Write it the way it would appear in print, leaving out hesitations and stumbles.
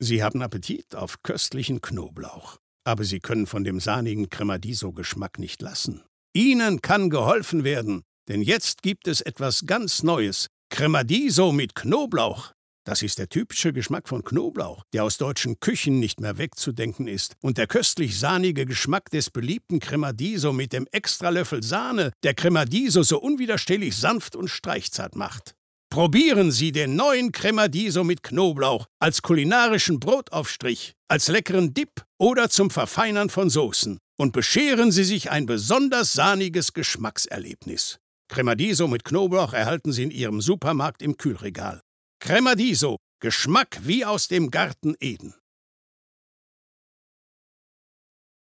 Sie haben Appetit auf köstlichen Knoblauch. Aber Sie können von dem sahnigen Cremadiso-Geschmack nicht lassen. Ihnen kann geholfen werden, denn jetzt gibt es etwas ganz Neues. Cremadiso mit Knoblauch. Das ist der typische Geschmack von Knoblauch, der aus deutschen Küchen nicht mehr wegzudenken ist. Und der köstlich sahnige Geschmack des beliebten Cremadiso mit dem Extralöffel Sahne, der Cremadiso so unwiderstehlich sanft und streichzart macht. Probieren Sie den neuen Cremadiso mit Knoblauch als kulinarischen Brotaufstrich, als leckeren Dip oder zum Verfeinern von Soßen und bescheren Sie sich ein besonders sahniges Geschmackserlebnis. Cremadiso mit Knoblauch erhalten Sie in Ihrem Supermarkt im Kühlregal. Cremadiso, Geschmack wie aus dem Garten Eden.